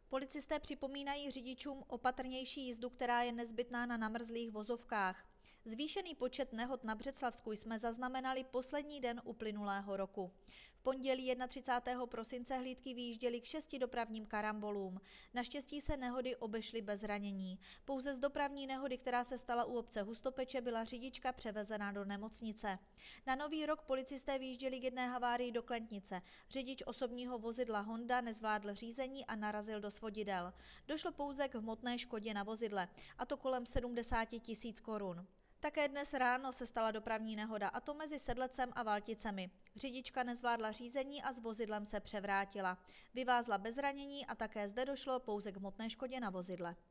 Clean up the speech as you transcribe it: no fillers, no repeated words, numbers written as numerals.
Policisté připomínají řidičům opatrnější jízdu, která je nezbytná na namrzlých vozovkách. Zvýšený počet nehod na Břeclavsku jsme zaznamenali poslední den uplynulého roku. V pondělí 31. prosince hlídky vyjížděly k 6 dopravním karambolům. Naštěstí se nehody obešly bez zranění. Pouze z dopravní nehody, která se stala u obce Hustopeče, byla řidička převezena do nemocnice. Na Nový rok policisté vyjížděli k jedné havárii do Klentnice. Řidič osobního vozidla Honda nezvládl řízení a narazil do svodidel. Došlo pouze k hmotné škodě na vozidle, a to kolem 70 000 korun. Také dnes ráno se stala dopravní nehoda, a to mezi Sedlecem a Valticemi. Řidička nezvládla řízení a s vozidlem se převrátila. Vyvázla bez zranění a také zde došlo pouze k hmotné škodě na vozidle.